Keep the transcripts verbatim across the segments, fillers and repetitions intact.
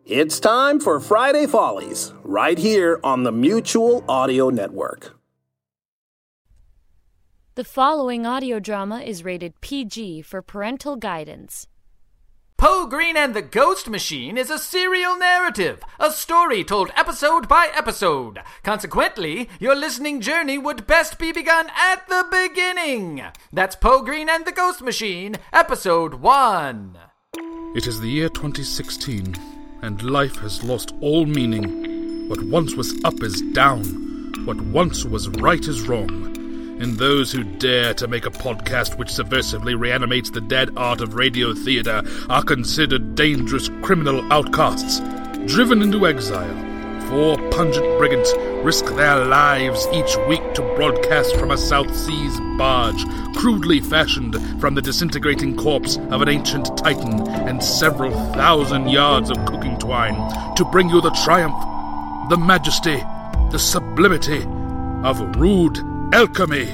It's time for Friday Follies, right here on the Mutual Audio Network. The following audio drama is rated P G for parental guidance. Poe Green and the Ghost Machine is a serial narrative, a story told episode by episode. Consequently, your listening journey would best be begun at the beginning. That's Poe Green and the Ghost Machine, episode one. It is the year twenty sixteen, and life has lost all meaning. What once was up is down. What once was right is wrong. And those who dare to make a podcast which subversively reanimates the dead art of radio theater are considered dangerous criminal outcasts. Driven into exile, four pungent brigands risk their lives each week to broadcast from a South Seas barge, crudely fashioned from the disintegrating corpse of an ancient titan and several thousand yards of cooking twine, to bring you the triumph, the majesty, the sublimity of rude alchemy.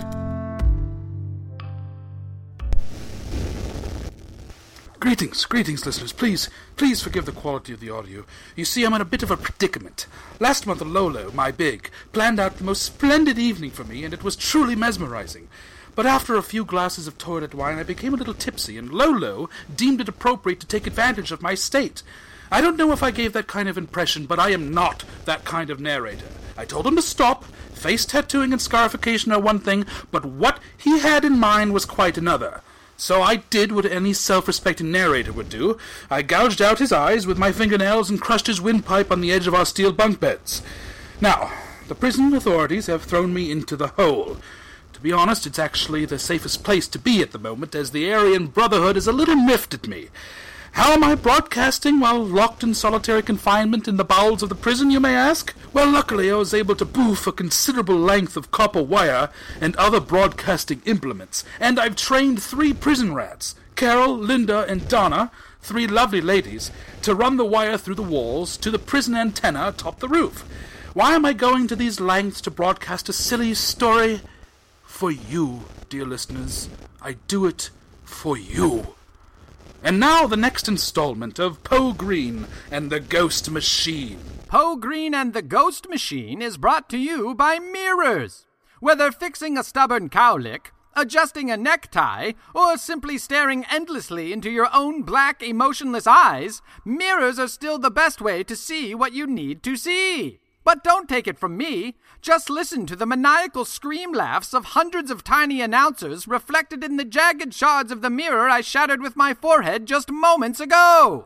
Greetings, greetings, listeners. Please, please forgive the quality of the audio. You see, I'm in a bit of a predicament. Last month, Lolo, my big, planned out the most splendid evening for me, and it was truly mesmerizing. But after a few glasses of toilet wine, I became a little tipsy, and Lolo deemed it appropriate to take advantage of my state. I don't know if I gave that kind of impression, but I am not that kind of narrator. I told him to stop. Face tattooing and scarification are one thing, but what he had in mind was quite another. So I did what any self-respecting narrator would do. I gouged out his eyes with my fingernails and crushed his windpipe on the edge of our steel bunk beds. Now, the prison authorities have thrown me into the hole. To be honest, it's actually the safest place to be at the moment, as the Aryan Brotherhood is a little miffed at me. How am I broadcasting while locked in solitary confinement in the bowels of the prison, you may ask? Well, luckily I was able to boof a considerable length of copper wire and other broadcasting implements, and I've trained three prison rats, Carol, Linda, and Donna, three lovely ladies, to run the wire through the walls to the prison antenna atop the roof. Why am I going to these lengths to broadcast a silly story? For you, dear listeners. I do it for you. And now the next installment of Poe Green and the Ghost Machine. Poe Green and the Ghost Machine is brought to you by mirrors. Whether fixing a stubborn cowlick, adjusting a necktie, or simply staring endlessly into your own black, emotionless eyes, mirrors are still the best way to see what you need to see. But don't take it from me. Just listen to the maniacal scream laughs of hundreds of tiny announcers reflected in the jagged shards of the mirror I shattered with my forehead just moments ago.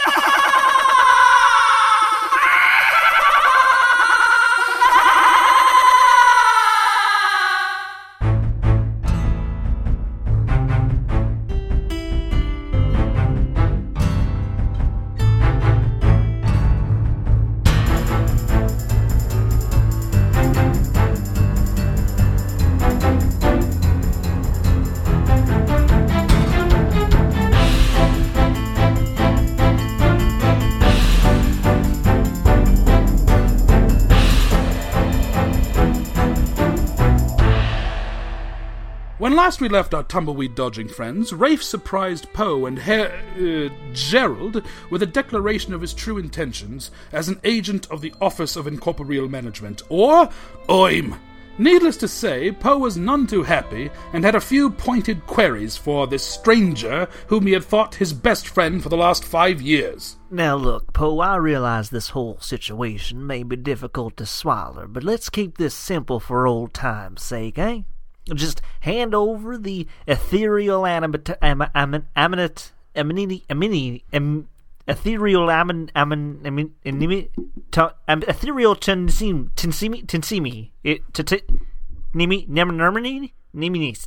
When last we left our tumbleweed-dodging friends, Rafe surprised Poe and Herr, uh, Gerald with a declaration of his true intentions as an agent of the Office of Incorporeal Management, or O I M. Needless to say, Poe was none too happy, and had a few pointed queries for this stranger whom he had thought his best friend for the last five years. Now look, Poe, I realize this whole situation may be difficult to swallow, but let's keep this simple for old time's sake, eh? Just hand over the ethereal animate, am, am, aminate, aminity, aminity, am, ethereal amin, amin, amin, amin, to, um, ethereal tensimi, tensimi, tensimi, it, t, t, nimi, nemermini, nimi,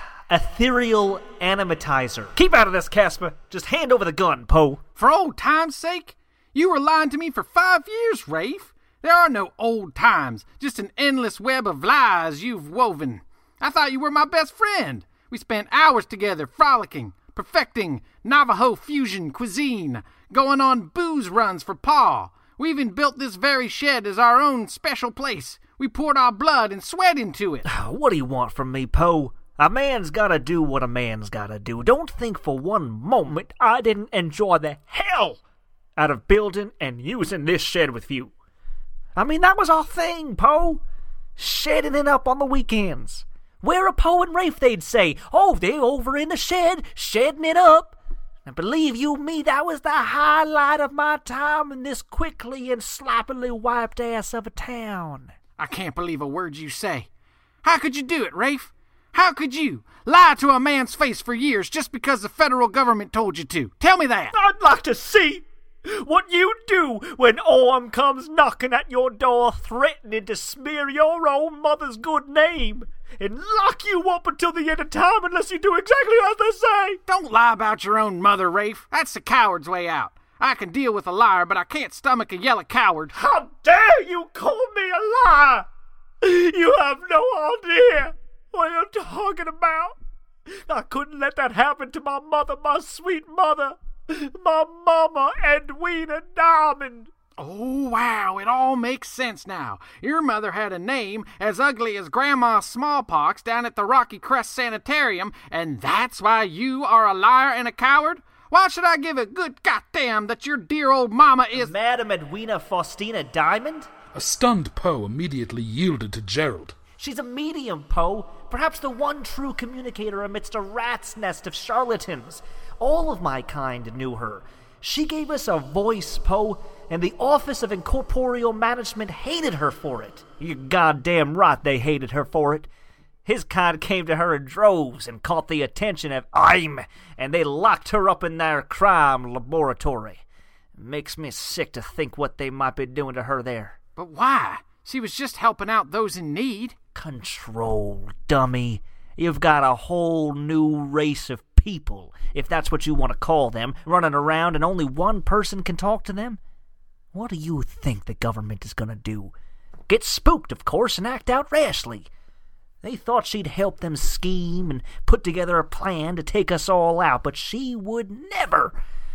ethereal animatizer. Keep out of this, Casper. Just hand over the gun, Poe. For old time's sake? You were lying to me for five years, Rafe. There are no old times, just an endless web of lies you've woven. I thought you were my best friend. We spent hours together frolicking, perfecting Navajo fusion cuisine, going on booze runs for Pa. We even built this very shed as our own special place. We poured our blood and sweat into it. What do you want from me, Poe? A man's gotta do what a man's gotta do. Don't think for one moment I didn't enjoy the hell out of building and using this shed with you. I mean, that was our thing, Poe. Shedding it up on the weekends. Where are Poe and Rafe, they'd say? Oh, they're over in the shed, shedding it up. And believe you me, that was the highlight of my time in this quickly and sloppily wiped ass of a town. I can't believe a word you say. How could you do it, Rafe? How could you lie to a man's face for years just because the federal government told you to? Tell me that. I'd like to see what you do when Orm comes knocking at your door threatening to smear your own mother's good name and lock you up until the end of time unless you do exactly as they say. Don't lie about your own mother, Rafe. That's the coward's way out. I can deal with a liar, but I can't stomach a yellow coward. How dare you call me a liar? You have no idea what you're talking about. I couldn't let that happen to my mother, my sweet mother, my mama, Edwina Diamond. Oh, wow, it all makes sense now. Your mother had a name as ugly as Grandma's smallpox down at the Rocky Crest Sanitarium, and that's why you are a liar and a coward? Why should I give a good goddamn that your dear old mama is... Madam Edwina Faustina Diamond? A stunned Poe immediately yielded to Gerald. She's a medium, Poe. Perhaps the one true communicator amidst a rat's nest of charlatans. All of my kind knew her. She gave us a voice, Poe, and the Office of Incorporeal Management hated her for it. You're goddamn right they hated her for it. His kind came to her in droves and caught the attention of I M, and they locked her up in their crime laboratory. Makes me sick to think what they might be doing to her there. But why? She was just helping out those in need. Control, dummy. You've got a whole new race of people, if that's what you want to call them, running around and only one person can talk to them? What do you think the government is going to do? Get spooked, of course, and act out rashly. They thought she'd help them scheme and put together a plan to take us all out, but she would never.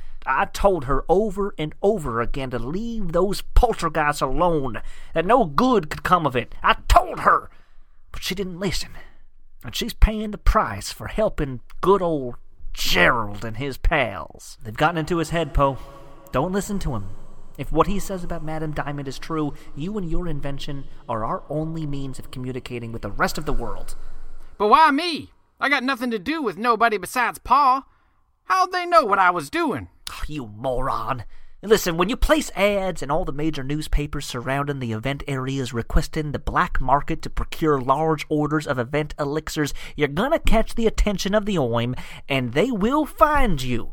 I told her over and over again to leave those poltergeists alone, that no good could come of it. I told her, but she didn't listen. And she's paying the price for helping good old Gerald and his pals. They've gotten into his head, Poe. Don't listen to him. If what he says about Madame Diamond is true, you and your invention are our only means of communicating with the rest of the world. But why me? I got nothing to do with nobody besides Pa. How'd they know what I was doing? Oh, you moron. Listen, when you place ads in all the major newspapers surrounding the event areas requesting the black market to procure large orders of event elixirs, you're gonna catch the attention of the O I M, and they will find you.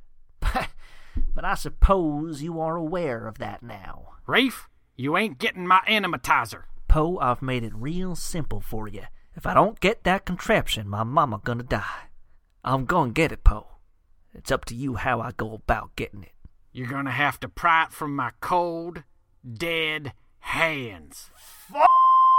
But I suppose you are aware of that now. Rafe, you ain't getting my animatizer. Poe, I've made it real simple for you. If I don't get that contraption, my mama gonna die. I'm gonna get it, Poe. It's up to you how I go about getting it. You're gonna have to pry it from my cold, dead hands. Fuck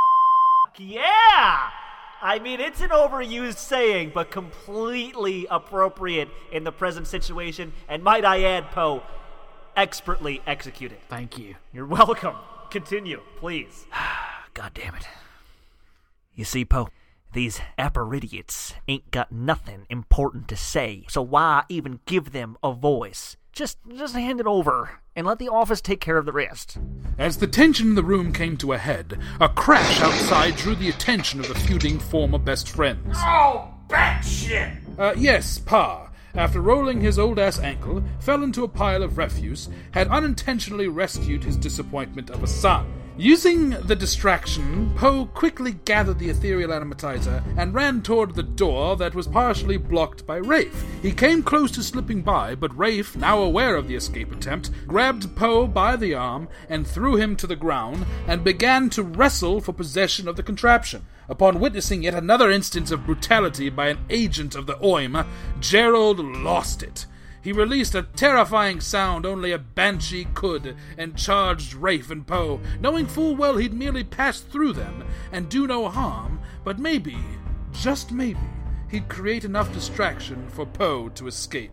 yeah! I mean, it's an overused saying, but completely appropriate in the present situation, and might I add, Poe, expertly executed. Thank you. You're welcome. Continue, please. God damn it. You see, Poe, these apparidiiots ain't got nothing important to say, so why even give them a voice? Just, just hand it over, and let the office take care of the rest. As the tension in the room came to a head, a crash outside drew the attention of the feuding former best friends. Oh, batshit! Uh, yes, Pa, after rolling his old-ass ankle, fell into a pile of refuse, had unintentionally rescued his disappointment of a son. Using the distraction, Poe quickly gathered the ethereal animatizer and ran toward the door that was partially blocked by Rafe. He came close to slipping by, but Rafe, now aware of the escape attempt, grabbed Poe by the arm and threw him to the ground and began to wrestle for possession of the contraption. Upon witnessing yet another instance of brutality by an agent of the O I M, Gerald lost it. He released a terrifying sound only a banshee could and charged Rafe and Poe, knowing full well he'd merely pass through them and do no harm, but maybe, just maybe, he'd create enough distraction for Poe to escape.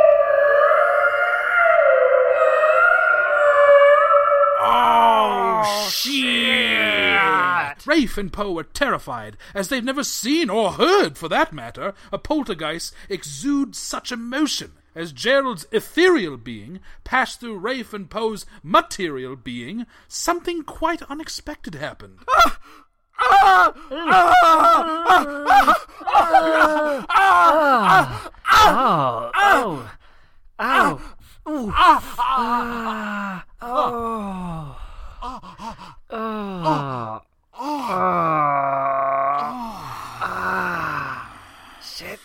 Oh, shit! Rafe and Poe were terrified, as they've never seen, or heard for that matter, a poltergeist exude such emotion. as Gerald's ethereal being passed through Rafe and Poe's material being, something quite unexpected happened. Oh, oh, ow, ooh, ah, oh, oh, ah, shit,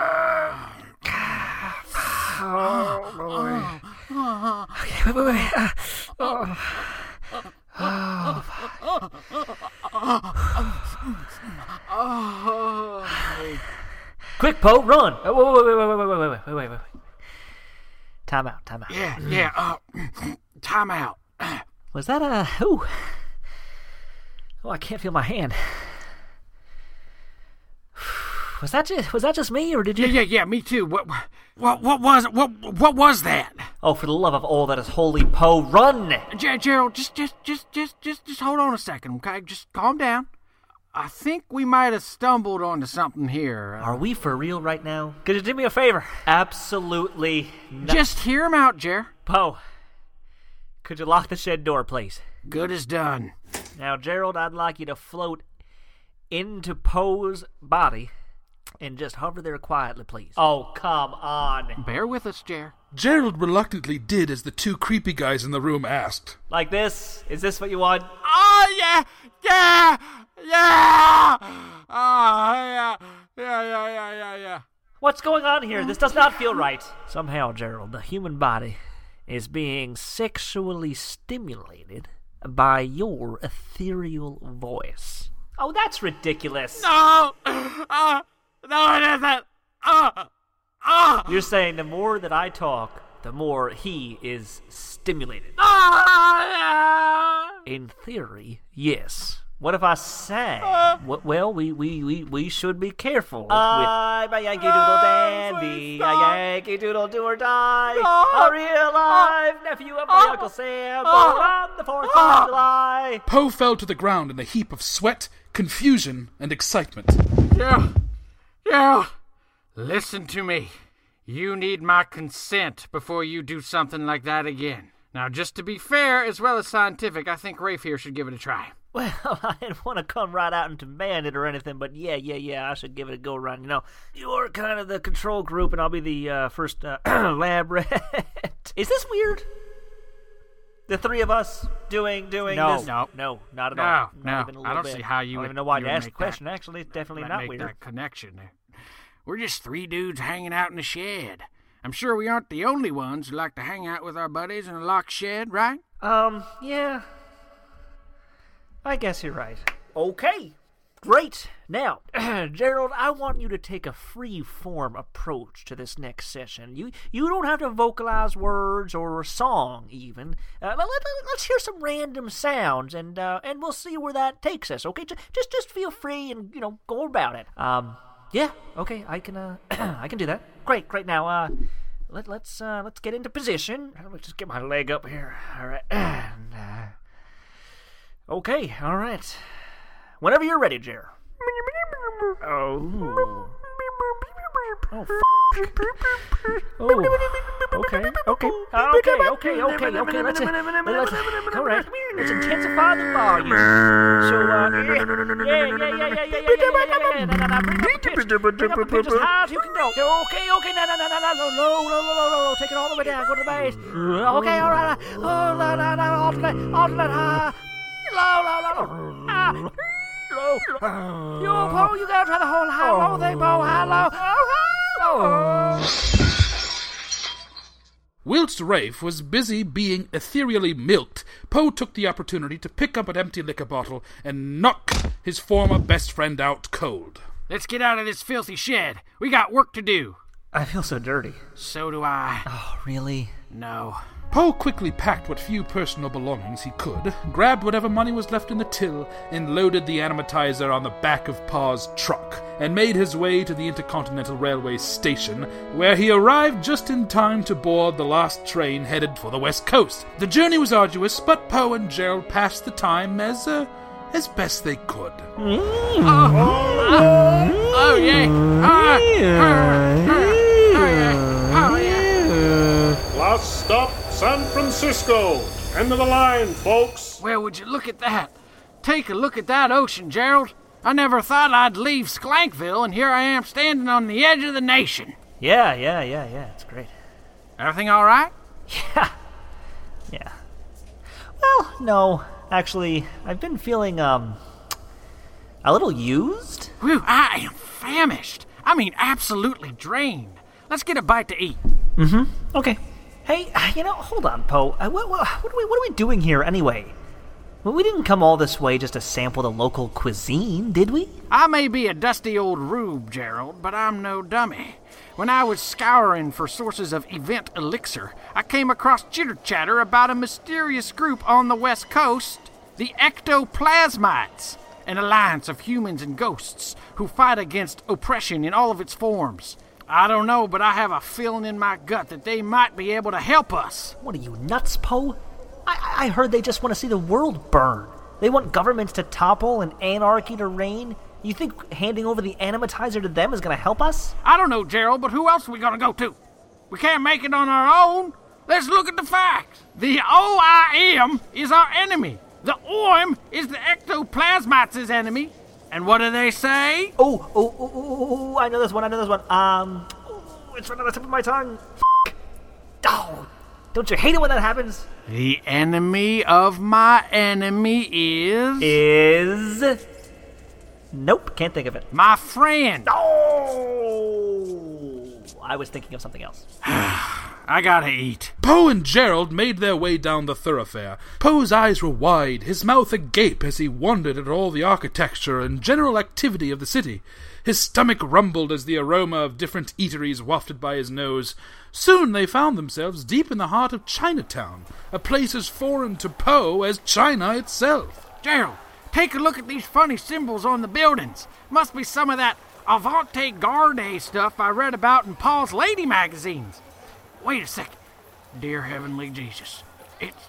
oh, boy. Okay, wait, wait, wait, uh, oh. Oh. Quick, Poe, run! Oh, wait, wait, wait, wait, wait, wait, wait, wait, wait, wait. Time out, time out. Yeah, yeah, uh, time out. Was that a... Ooh. Oh, I can't feel my hand. Was that just, was that just me, or did you... Yeah, yeah, yeah, me too. What, what, what was it? What, what was that? Oh, for the love of all that is holy, Poe, run! Ger- Gerald, just, just, just, just, just, just hold on a second, okay? Just calm down. I think we might have stumbled onto something here. Are we for real right now? Could you do me a favor? Absolutely not. Just hear him out, Jer. Poe, could you lock the shed door, please? Good as done. Now, Gerald, I'd like you to float into Poe's body and just hover there quietly, please. Oh, come on. Bear with us, Jer. Gerald reluctantly did as the two creepy guys in the room asked. Like this? Is this what you want? Oh, yeah, yeah, yeah. Oh, yeah, yeah, yeah, yeah, yeah, yeah. What's going on here? This does not feel right. Somehow, Gerald, the human body is being sexually stimulated by your ethereal voice. Oh, that's ridiculous. No! Uh, no, it isn't! Uh, uh. You're saying the more that I talk, the more he is stimulated. Uh, In theory, yes. What if I sang? Uh, What, well, we, we, we, we should be careful. I'm a Yankee Doodle Dandy, uh, a Yankee Doodle do or die, uh, a real live uh, nephew of my uh, Uncle Sam, uh, born on the fourth uh, of July. Poe fell to the ground in a heap of sweat, confusion, and excitement. Yeah, yeah. Listen to me. You need my consent before you do something like that again. Now, just to be fair as well as scientific, I think Rafe here should give it a try. Well, I didn't want to come right out and demand it or anything, but yeah, yeah, yeah, I should give it a go-around. You know, you're kind of the control group, and I'll be the uh, first uh, lab rat. Is this weird? The three of us doing doing No. this? No. No, not at No, all. no. Not even a I little don't bit. see how you I don't would- even know why you you would asked the make question. that- Actually, it's definitely That not make weird. that connection there. We're just three dudes hanging out in a shed. I'm sure we aren't the only ones who like to hang out with our buddies in a locked shed, right? Um, yeah. I guess you're right. Okay. Great. Now, Gerald, I want you to take a free-form approach to this next session. You you don't have to vocalize words or a song, even. Uh, let, let, let's hear some random sounds, and uh, and we'll see where that takes us. Okay, just just just feel free and you know go about it. Um, yeah. Okay, I can uh I can do that. Great, great. Now, uh, let let's uh let's get into position. Let's just get my leg up here. All right. And, uh, okay. All right. Whenever you're ready, Jer. Oh. Oh, f***. Oh. Okay, okay. Okay, okay, okay, okay. Let's, let's, correct. Let's intensify the volume. So, uh, yeah, yeah, yeah, yeah, yeah, yeah, yeah, yeah, yeah. Now, now, now, bring up the pitch. Bring up the pitch as high as you can go. Okay, okay, no, no, no, no, no, no, no, no, no, no, no. Take it all the way down. Go to the bass. Okay, all right. Oh, no, no, no, alternate, alternate, high. Low, low, low, low. Ah. Low. You, Poe, you gotta try the whole high low thing, Poe. High low. Oh, high. Whilst Rafe was busy being ethereally milked, Poe took the opportunity to pick up an empty liquor bottle and knock his former best friend out cold. Let's get out of this filthy shed. We got work to do. I feel so dirty. So do I. Oh, really? No. Poe quickly packed what few personal belongings he could, grabbed whatever money was left in the till, and loaded the animatizer on the back of Pa's truck, and made his way to the Intercontinental Railway station, where he arrived just in time to board the last train headed for the West Coast. The journey was arduous, but Poe and Gerald passed the time as, uh, as best they could. Oh, oh, oh yeah. Oh, yeah. Oh, yeah. Oh, yeah. Bus stop San Francisco. End of the line, folks. Well, would you look at that? Take a look at that ocean, Gerald. I never thought I'd leave Sklankville, and here I am standing on the edge of the nation. Yeah, yeah, yeah, yeah. It's great. Everything all right? Yeah. Yeah. Well, no. Actually, I've been feeling, um, a little used. Whew, I am famished. I mean, absolutely drained. Let's get a bite to eat. Mm-hmm. Okay. Hey, you know, hold on, Poe. Uh, what, what, what, are we, what are we doing here, anyway? Well, we didn't come all this way just to sample the local cuisine, did we? I may be a dusty old rube, Gerald, but I'm no dummy. When I was scouring for sources of event elixir, I came across chitter-chatter about a mysterious group on the West Coast, the Ectoplasmites, an alliance of humans and ghosts who fight against oppression in all of its forms. I don't know, but I have a feeling in my gut that they might be able to help us. What are you, nuts, Poe? I, I heard they just want to see the world burn. They want governments to topple and anarchy to reign. You think handing over the animatizer to them is going to help us? I don't know, Gerald, but who else are we going to go to? We can't make it on our own. Let's look at the facts. The O I M is our enemy. The O I M is the Ectoplasmites' enemy. And what do they say? Oh, oh, oh, oh, oh, I know this one, I know this one. Um, oh, it's right on the tip of my tongue. F***. Oh, don't you hate it when that happens? The enemy of my enemy is... Is... Nope, can't think of it. My friend. Oh! I was thinking of something else. I gotta eat. Poe and Gerald made their way down the thoroughfare. Poe's eyes were wide, his mouth agape as he wondered at all the architecture and general activity of the city. His stomach rumbled as the aroma of different eateries wafted by his nose. Soon they found themselves deep in the heart of Chinatown, a place as foreign to Poe as China itself. Gerald, take a look at these funny symbols on the buildings. Must be some of that avant-garde stuff I read about in Paul's Lady magazines. Wait a second. Dear Heavenly Jesus. It's...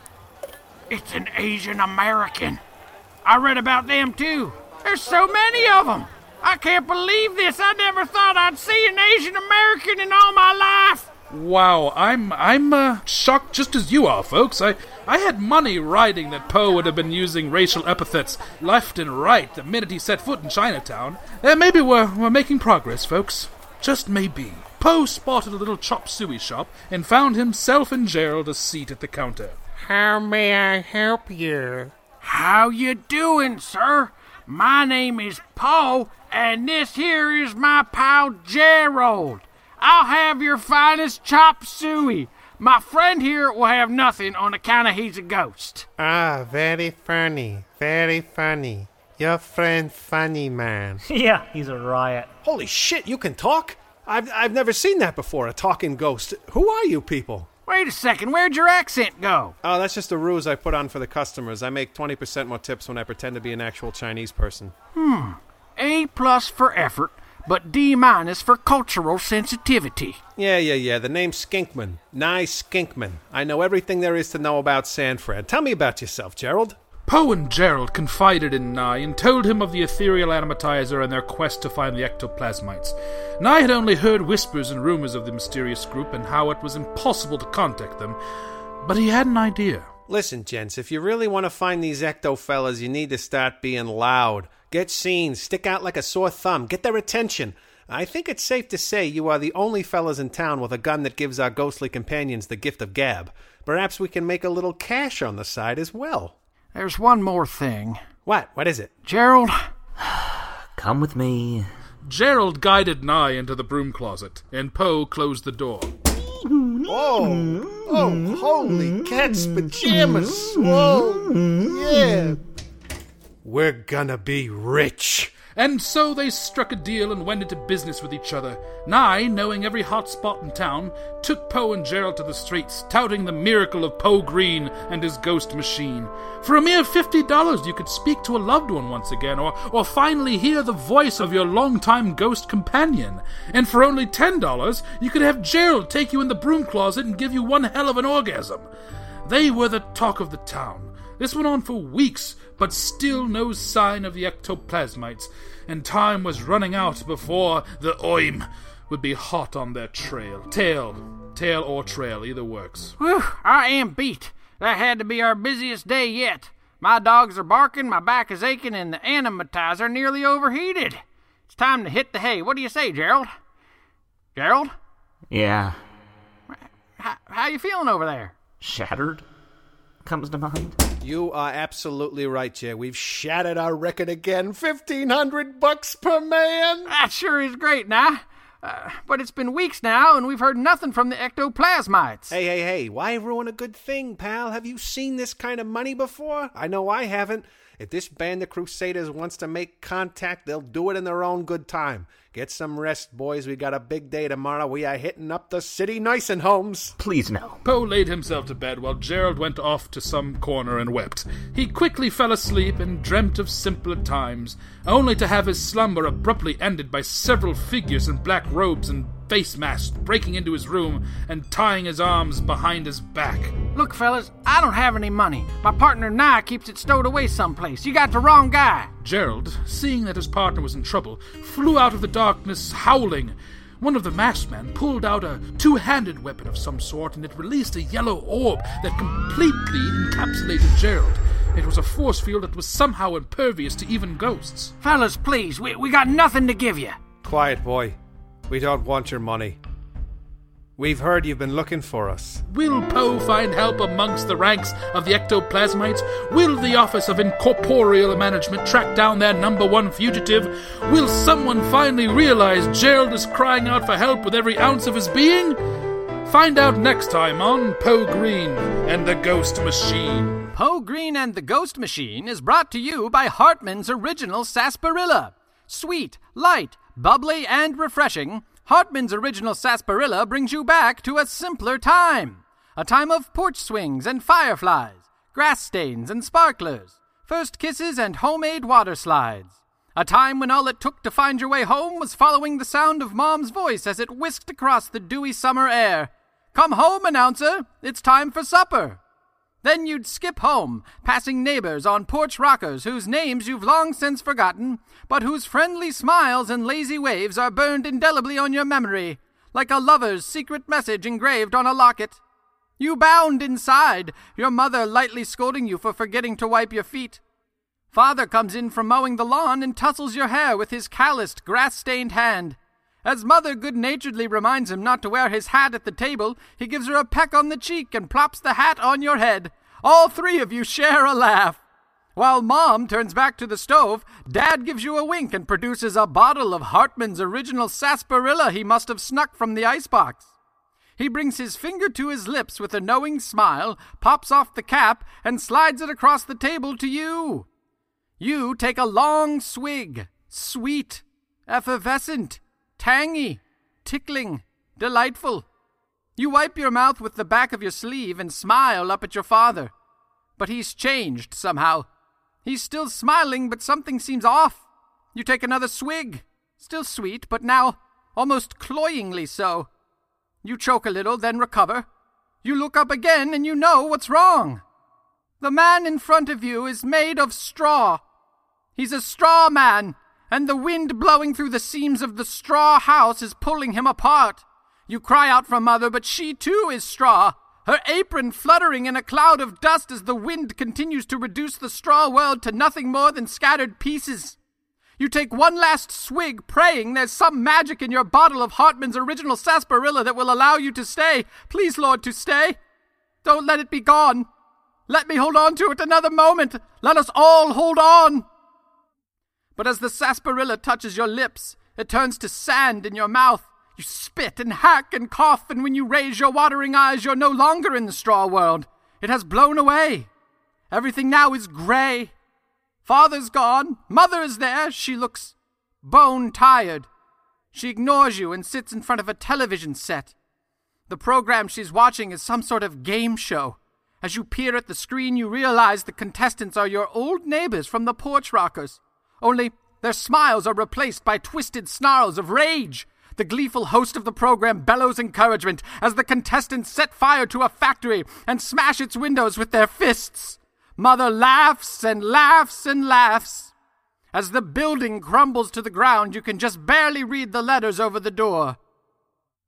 It's an Asian American. I read about them too. There's so many of them. I can't believe this. I never thought I'd see an Asian American in all my life. Wow, I'm I'm uh, shocked just as you are, folks. I, I had money riding that Poe would have been using racial epithets left and right the minute he set foot in Chinatown. Uh, maybe we're, we're making progress, folks. Just maybe. Poe spotted a little chop suey shop and found himself and Gerald a seat at the counter. How may I help you? How you doing, sir? My name is Poe, and this here is my pal Gerald. I'll have your finest chop suey. My friend here will have nothing on account of he's a ghost. Ah, very funny, very funny. Your friend funny man. Yeah, he's a riot. Holy shit, you can talk? I've I've never seen that before, a talking ghost. Who are you people? Wait a second, where'd your accent go? Oh, that's just a ruse I put on for the customers. I make twenty percent more tips when I pretend to be an actual Chinese person. Hmm. A plus for effort, but D minus for cultural sensitivity. Yeah, yeah, yeah. The name's Skinkman. Nye Skinkman. I know everything there is to know about San Fran. Tell me about yourself, Gerald. Poe and Gerald confided in Nye and told him of the ethereal animatizer and their quest to find the ectoplasmites. Nye had only heard whispers and rumors of the mysterious group and how it was impossible to contact them, but he had an idea. Listen, gents, if you really want to find these ecto fellas, you need to start being loud. Get seen, stick out like a sore thumb, get their attention. I think it's safe to say you are the only fellas in town with a gun that gives our ghostly companions the gift of gab. Perhaps we can make a little cash on the side as well. There's one more thing. What? What is it? Gerald? Come with me. Gerald guided Nye into the broom closet, and Poe closed the door. Oh, oh, holy cat's pajamas. Whoa, yeah. We're gonna be rich. And so they struck a deal and went into business with each other. Nye, knowing every hot spot in town, took Poe and Gerald to the streets, touting the miracle of Poe Green and his ghost machine. For a mere fifty dollars you could speak to a loved one once again, or, or finally hear the voice of your longtime ghost companion. And for only ten dollars you could have Gerald take you in the broom closet and give you one hell of an orgasm. They were the talk of the town. This went on for weeks, but still no sign of the ectoplasmites, and time was running out before the O I M would be hot on their trail. Tail, tail or trail, either works. Whew, I am beat. That had to be our busiest day yet. My dogs are barking, my back is aching, and the animatizer nearly overheated. It's time to hit the hay. What do you say, Gerald? Gerald? Yeah. How, how you feeling over there? Shattered comes to mind. You are absolutely right, Jay. We've shattered our record again. Fifteen hundred bucks per man. That sure is great now. Uh, but it's been weeks now, and we've heard nothing from the ectoplasmites. Hey, hey, hey, why ruin a good thing, pal? Have you seen this kind of money before? I know I haven't. If this band of Crusaders wants to make contact, they'll do it in their own good time. Get some rest, boys. We got a big day tomorrow. We are hitting up the city nice and homes. Please no. Poe laid himself to bed while Gerald went off to some corner and wept. He quickly fell asleep and dreamt of simpler times, only to have his slumber abruptly ended by several figures in black robes and face masks breaking into his room and tying his arms behind his back. Look, fellas, I don't have any money. My partner Nye keeps it stowed away someplace. You got the wrong guy. Gerald, seeing that his partner was in trouble, flew out of the darkness howling. One of the masked men pulled out a two-handed weapon of some sort, and it released a yellow orb that completely encapsulated Gerald. It was a force field that was somehow impervious to even ghosts. Fellas, please, we, we got nothing to give you. Quiet, boy. We don't want your money. We've heard you've been looking for us. Will Poe find help amongst the ranks of the ectoplasmites? Will the Office of Incorporeal Management track down their number one fugitive? Will someone finally realize Gerald is crying out for help with every ounce of his being? Find out next time on Poe Green and the Ghost Machine. Poe Green and the Ghost Machine is brought to you by Hartman's Original Sarsaparilla. Sweet, light, bubbly, and refreshing, Hartman's Original Sarsaparilla brings you back to a simpler time. A time of porch swings and fireflies, grass stains and sparklers, first kisses and homemade water slides. A time when all it took to find your way home was following the sound of Mom's voice as it whisked across the dewy summer air. Come home, announcer, it's time for supper. Then you'd skip home, passing neighbors on porch rockers whose names you've long since forgotten, but whose friendly smiles and lazy waves are burned indelibly on your memory, like a lover's secret message engraved on a locket. You bound inside, your mother lightly scolding you for forgetting to wipe your feet. Father comes in from mowing the lawn and tussles your hair with his calloused, grass-stained hand. As Mother good-naturedly reminds him not to wear his hat at the table, he gives her a peck on the cheek and plops the hat on your head. All three of you share a laugh. While Mom turns back to the stove, Dad gives you a wink and produces a bottle of Hartman's Original Sarsaparilla he must have snuck from the icebox. He brings his finger to his lips with a knowing smile, pops off the cap, and slides it across the table to you. You take a long swig, sweet, effervescent, tangy, tickling, delightful. You wipe your mouth with the back of your sleeve and smile up at your father. But he's changed somehow. He's still smiling, but something seems off. You take another swig, still sweet, but now almost cloyingly so. You choke a little, then recover. You look up again, and you know what's wrong. The man in front of you is made of straw. He's a straw man, and the wind blowing through the seams of the straw house is pulling him apart. You cry out for Mother, but she too is straw, her apron fluttering in a cloud of dust as the wind continues to reduce the straw world to nothing more than scattered pieces. You take one last swig, praying there's some magic in your bottle of Hartman's Original Sarsaparilla that will allow you to stay. Please, Lord, to stay. Don't let it be gone. Let me hold on to it another moment. Let us all hold on. But as the sarsaparilla touches your lips, it turns to sand in your mouth. You spit and hack and cough, and when you raise your watering eyes, you're no longer in the straw world. It has blown away. Everything now is gray. Father's gone. Mother is there. She looks bone-tired. She ignores you and sits in front of a television set. The program she's watching is some sort of game show. As you peer at the screen, you realize the contestants are your old neighbors from the porch rockers. Only their smiles are replaced by twisted snarls of rage. The gleeful host of the program bellows encouragement as the contestants set fire to a factory and smash its windows with their fists. Mother laughs and laughs and laughs. As the building crumbles to the ground, you can just barely read the letters over the door.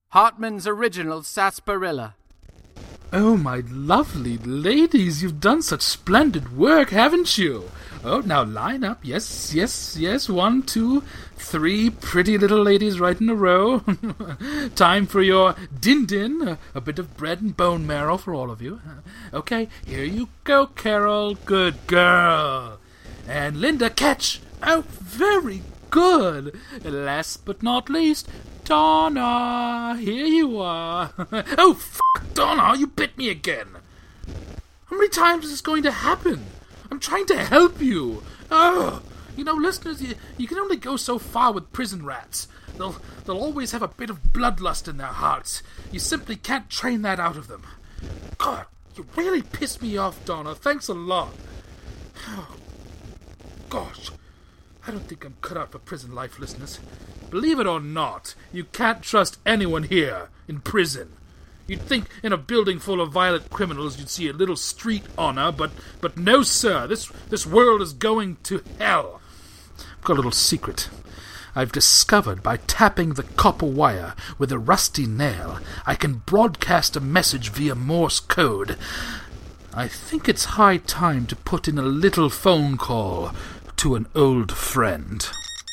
Hartman's original sarsaparilla. Oh, my lovely ladies, you've done such splendid work, haven't you? Oh, now line up. Yes, yes, yes. One, two, three pretty little ladies right in a row. Time for your din-din, a, a bit of bread and bone marrow for all of you. Okay, here you go, Carol. Good girl. And Linda, catch. Oh, very good. Last but not least, Donna, here you are. Oh, f***, Donna, you bit me again. How many times is this going to happen? I'm trying to help you. Oh, you know, listeners, you, you can only go so far with prison rats. They'll, they'll always have a bit of bloodlust in their hearts. You simply can't train that out of them. God, you really pissed me off, Donna. Thanks a lot. Oh, gosh, I don't think I'm cut out for prison life, listeners. Believe it or not, you can't trust anyone here in prison. You'd think in a building full of violent criminals you'd see a little street honor, but but no, sir. This this world is going to hell. I've got a little secret. I've discovered by tapping the copper wire with a rusty nail, I can broadcast a message via Morse code. I think it's high time to put in a little phone call to an old friend.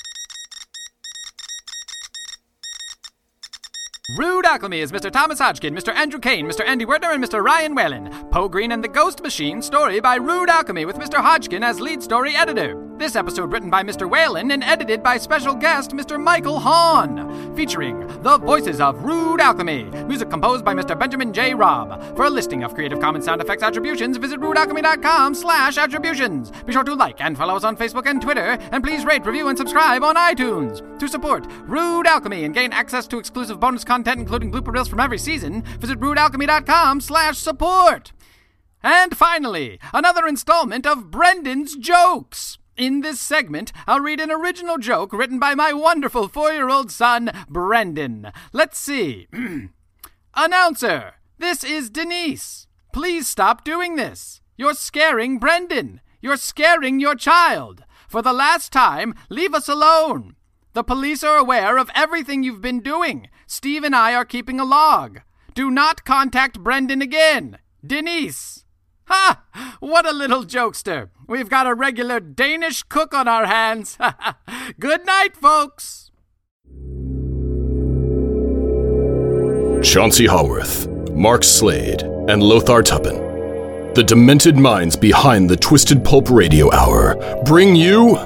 Rude Alchemy is Mister Thomas Hodgkin, Mister Andrew Kane, Mister Andy Wertner, and Mister Ryan Whalen. Poe Green and the Ghost Machine, story by Rude Alchemy with Mister Hodgkin as lead story editor. This episode written by Mister Whalen and edited by special guest Mister Michael Hahn. Featuring the voices of Rude Alchemy. Music composed by Mister Benjamin J. Robb. For a listing of Creative Commons sound effects attributions, visit rudealchemy.com slash attributions. Be sure to like and follow us on Facebook and Twitter, and please rate, review, and subscribe on iTunes. To support Rude Alchemy and gain access to exclusive bonus content, including blooper reels from every season, visit rudealchemy.com slash support. And finally, another installment of Brendan's Jokes. In this segment, I'll read an original joke written by my wonderful four-year-old son, Brendan. Let's see. Announcer, this is Denise. Please stop doing this. You're scaring Brendan. You're scaring your child. For the last time, leave us alone. The police are aware of everything you've been doing. Steve and I are keeping a log. Do not contact Brendan again. Denise. Ha! What a little jokester. We've got a regular Danish cook on our hands. Good night, folks. Chauncey Haworth, Mark Slade, and Lothar Tuppen, the demented minds behind the Twisted Pulp Radio Hour, bring you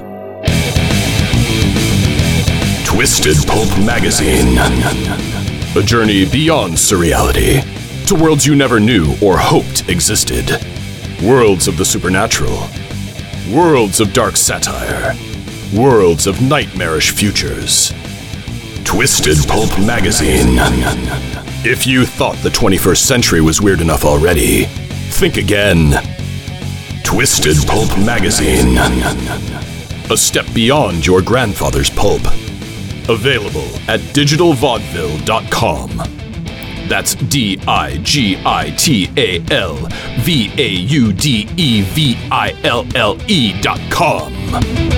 Twisted Pulp Magazine. A journey beyond surreality to worlds you never knew or hoped existed. Worlds of the supernatural. Worlds of dark satire. Worlds of nightmarish futures. Twisted Pulp Magazine. If you thought the twenty-first century was weird enough already, think again. Twisted Pulp Magazine. A step beyond your grandfather's pulp. Available at digital vaudeville dot com. That's D I G I T A L V A U D E V I L L E dot com.